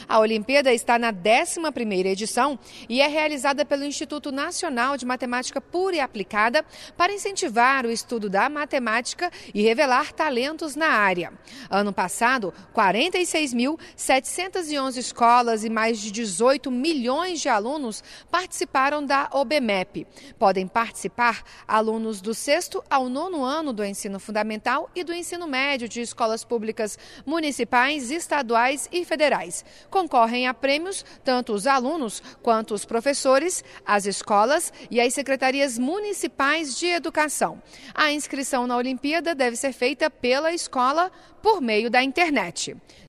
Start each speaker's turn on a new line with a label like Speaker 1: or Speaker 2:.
Speaker 1: A Olimpíada está na 11ª edição e é realizada pelo Instituto Nacional de Matemática Pura e Aplicada para incentivar o estudo da matemática e revelar talentos na área. Ano passado, 46.711 escolas e mais de 18 milhões de alunos participaram da OBMEP. Podem participar alunos do 6º ao 9º ano do ensino fundamental e do ensino médio de escolas públicas municipais, estaduais e federais. Concorrem a prêmios tanto os alunos quanto os professores, as escolas e as secretarias municipais de educação. A inscrição na Olimpíada deve ser feita pela escola por meio da internet.